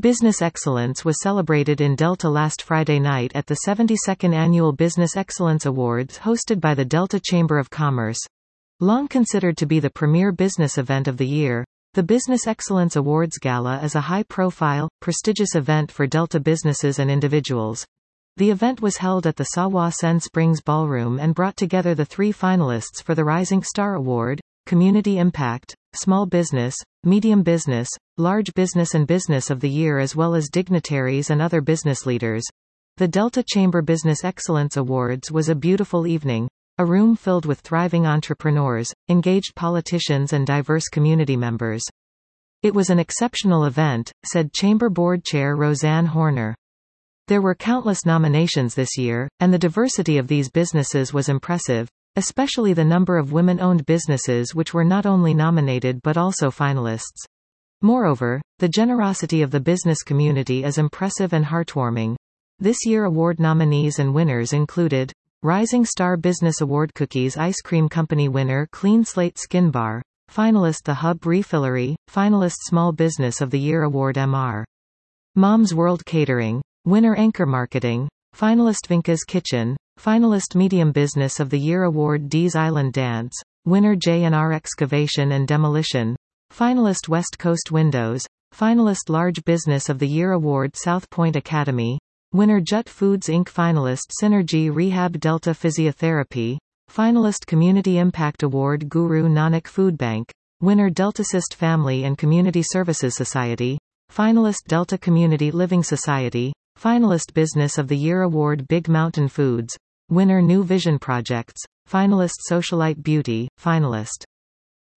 Business excellence was celebrated in Delta last Friday night at the 72nd Annual Business Excellence Awards hosted by the Delta Chamber of Commerce. Long considered to be the premier business event of the year, the Business Excellence Awards Gala is a high-profile, prestigious event for Delta businesses and individuals. The event was held at the Sawa Sen Springs Ballroom and brought together the 3 finalists for the Rising Star Award: Community Impact, Small Business, Medium Business, Large Business and Business of the Year, as well as dignitaries and other business leaders. The Delta Chamber Business Excellence Awards was a beautiful evening, a room filled with thriving entrepreneurs, engaged politicians and diverse community members. It was an exceptional event, said Chamber Board Chair Roseanne Horner. There were countless nominations this year, and the diversity of these businesses was impressive, especially the number of women-owned businesses which were not only nominated but also finalists. Moreover, the generosity of the business community is impressive and heartwarming. This year award nominees and winners included Rising Star Business Award Cookies Ice Cream Company winner Clean Slate Skin Bar, finalist The Hub Refillery, finalist Small Business of the Year Award Mr. Mom's World Catering, winner Anchor Marketing, finalist Vinca's Kitchen, finalist Medium Business of the Year Award Dee's Island Dance, winner J&R Excavation and Demolition, finalist West Coast Windows, finalist Large Business of the Year Award South Point Academy, winner Jut Foods Inc., finalist Synergy Rehab Delta Physiotherapy, finalist Community Impact Award Guru Nanak Food Bank, winner Deltacist Family and Community Services Society, finalist Delta Community Living Society, finalist Business of the Year Award Big Mountain Foods, winner New Vision Projects, finalist Socialite Beauty, finalist